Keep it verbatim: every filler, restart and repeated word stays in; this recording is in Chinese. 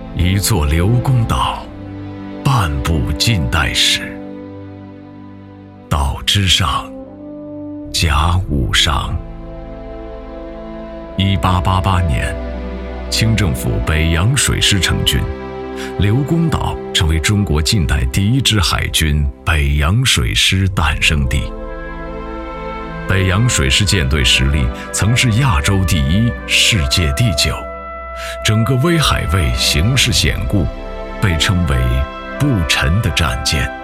一座刘公岛，半部近代史。岛之上，甲午商。一八八八年，清政府北洋水师成军，刘公岛成为中国近代第一支海军北洋水师诞生地。北洋水师舰队实力曾是亚洲第一，世界第九，整个威海卫形势险固，被称为不沉的战舰。